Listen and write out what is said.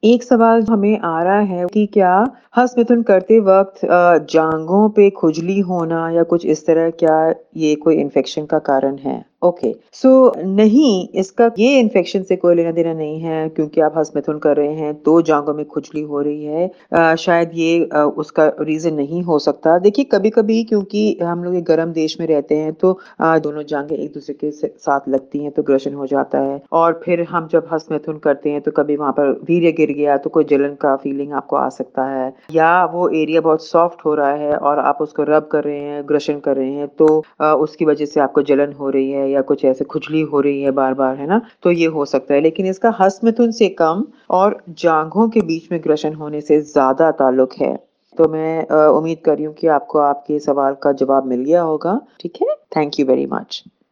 एक सवाल हमें आ रहा है कि क्या हस्तमिथुन करते वक़्त जाँघों पे खुजली होना या कुछ इस तरह क्या ये कोई इन्फेक्शन का कारण है? ओके, सो नहीं, इसका ये इन्फेक्शन से कोई लेना-देना नहीं है क्योंकि आप हस्तमिथुन कर रहे हैं, तो जाँघों में खुजली हो रही है। शायद ये उसका रीज़न नहीं हो सकता। देखिए, कभी-कभी क्योंकि हम लोग एक गर्म देश में रहते हैं, तो दोनों जाँघें एक-दूसरे के साथ लगती हैं, तो घर्षण हो जाता है और फिर हम जब हस्तमैथुन करते हैं, तो कभी वहाँ पर वीर्य गिर गया, तो कोई जलन का फीलिंग आपको आ सकता है या वो एरिया बहुत सॉफ्ट हो रहा है और आप उसको रब कर रहे हैं, घर्षण कर रहे हैं, तो उसकी वजह से आपको जलन हो रही है या कुछ ऐसे खुजली हो रही है बार-बार, है ना? तो ये हो सकता है, लेकिन इसका हस्तमैथुन से कम और जाँघों के बीच में घर्षण होने से ज़्यादा ताल्लुक है। तो मैं उम्मीद कर रही हूँ कि आपको आपके सवाल का जवाब मिल गया होगा, ठीक है? Thank you very much.